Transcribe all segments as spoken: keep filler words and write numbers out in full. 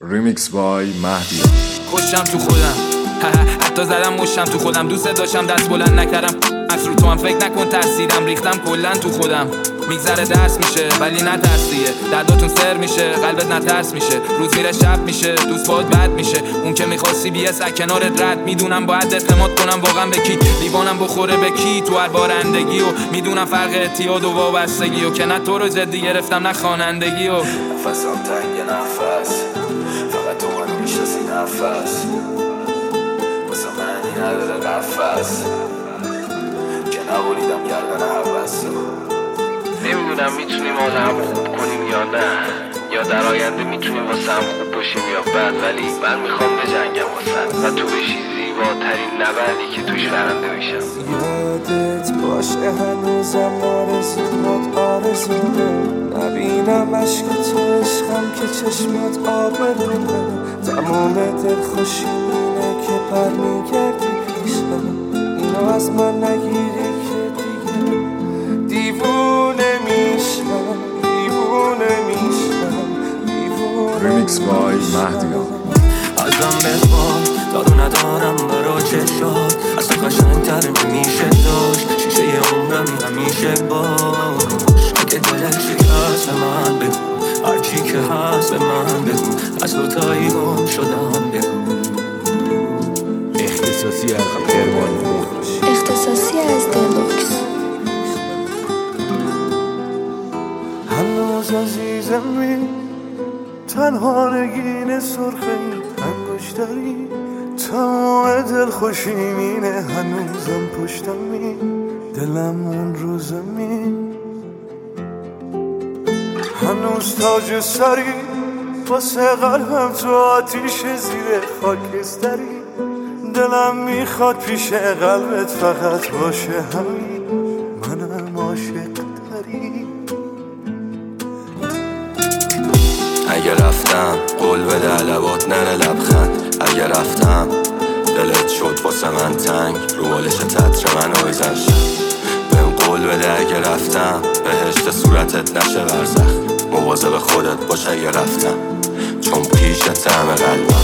ریمیکس بای مهدی. خوشم تو خودم حتی زدم مشم تو خودم، دوست داشتم دست بلند نکردم. از رو تو هم فکر نکن ترسیدم، ریختم کلن تو خودم. میگذره درس میشه ولی نترسیه، درداتون سر میشه قلبت نترس میشه. روز میره شب میشه دوست باید بد میشه. اون که میخواستی بیه سر کنارت رد، میدونم باید اعتماد کنم واقعا به کی، لیوانم بخوره به کی تو هر بارندگی. و میدونم فرق اعتیاد و وابستگی، و که نه تو رو جدی گرفتم نه خوانندگی. و نفسم تنگ نفس، فقط تو منو میشناسی نفس، واسه معنی نداره قفص که نبریدم گردن حوث. نمیدونم میتونیم آدم خوب کنیم یا نه، یا در آینده میتونیم واسه هم خوب باشیم یا بد، ولی من میخوام بجنگم واسه و تو بشی زیباترین نبردی که توش برنده میشم. یادت باشه هنوزم آرزوات آرزومه، نبینم عشق تو عشقم که چشمات آبرونه. تمام دلخوشی اینه که پر میگردی پیشم، اینو از من نگیری که دیگه دیوونه میشم، دیوونه میشم، دیوونه. ریمیکس بای مهدی. ازم بخواد دارو ندارم برا چشات، از تو قشنگتر نمیشه داشت، شیشه عمرم همیشه باش. اگه دلت شکست به من بگو، هرچی که هست به من بگو، از دوتایی گم شدم بگو. اختصاصی از ارمان اختصاصی از دلوکس. هنوز عزیزمی تنها نگین سرخی انگشتری، تمام دل خوشیمینه هنوزم پشتمی، دلم اون رو زمین. هنوز تاج سری واسه قلبم تو آتیش زیر خاکستری، دلم میخواد پیش قلبت فقط باشه همین، منم عاشق تری. اگه رفتم قول بده لبات نره لبخند، اگه رفتم دلت شد واسه من تنگ، رو بالش تتر من آیزش بهم قول بده. اگه رفتم بهشت صورتت نشه برزخ، مواظب خودت باش اگه رفتم چون پیش طعم قلبم.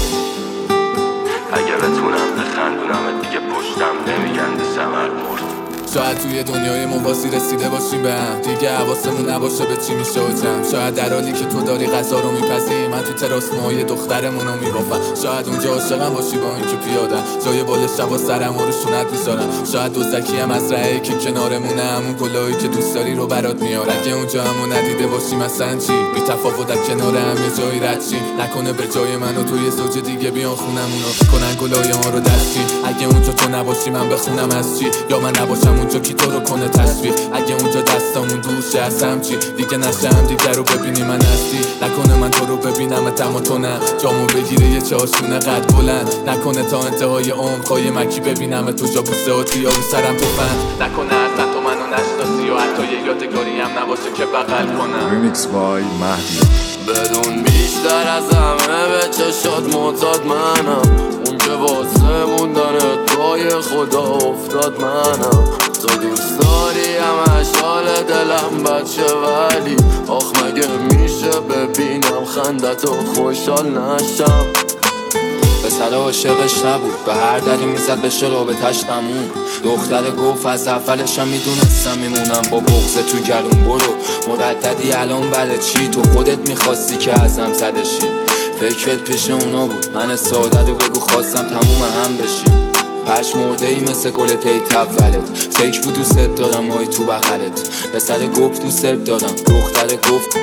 اگه بتونم بخندونم دیگه پشتم نمیگن ثمر مرد. شاید توی دنیای موازی رسیده باشیم به هم، دیگه حواسمون نباشه به چی میشه و جمع. شاید در حالی که تو داری غذا رو میپزی، من تو تراس موهای دخترمونو میبافم. شاید اونجا عاشقم باشی با اینکه پیادم، جای بال شبا سرم و روشونت میذارم. شاید دوزکی هم از رهی که کنارمونه، همون گلایی که دوست داری رو برات میارم. اگه اونجا همو ندیده باشی مثلا چی، بی تفاوت در کنار هم یه جایی رد چی، نکنه به جای من و تو یه زوج دیگه بیان خونمونو کنن گلای ما رو دستی. اگه اونجا تو نباشی من بخونم از چی، یا من نباشم اونجا کی تو رو کنه تصویر. اگه اونجا دستامون دوشه از هم چی، دیگه نشه هم دیگه رو ببینی من هستی. نکنه من تو رو ببینم تما تو نه، جامو بگیره یه چاشونه قد بلند. نکنه تا انتهای عمر خواهی مکی ببینم تو جا بوسه و تیا و سرم تو فن. نکنه اصلا تو منو نشناسی و حتی یه یادگاری هم نباشه که بغل کنم. ریمیکس بای مهدی. بدون بیشتر از همه به چشات معتاد منم، اون که واسه موندن پای خدا افتاد منم. تو دوست داری همش حال دلم بچه، ولی آخ مگه میشه ببینم خندتو خوشحال نشم. پسر عاشقش نبود، به هر دری میزد بشه رابطش تموم. دختر گفت از اولشم میدونستم میمونم، با بغض تو گلوم برو مرددی الان برای چی، تو خودت میخواستی که ازم زده شی. فکرت پیش اونا بود، من ساده رو بگو خواستم تموم هم بشی. پش مرده ای مثل گل تیت اولت، فکر بود دوست دارم مای تو بغلت. پسر گفت دوست دارم، دختر گفت.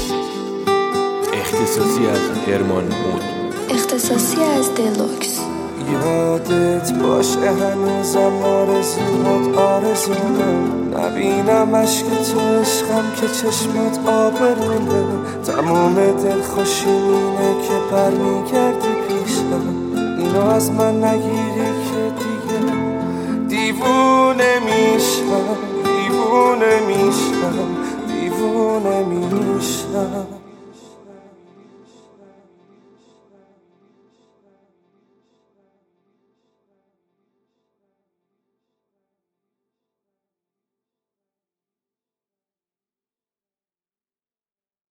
اختصاصی از ارمان مود. اختصاصی از دلوکس. یادت باشه هنوزم آرزوات آرزومه، نبینم عشق تو عشقم که چشمات آبرونه. تمام دلخوشی اینه که پر میگردی پیشم، اینو از من نگیری که دیگه دیوونه میشم، دیوونه میشم، دیوونه میشم.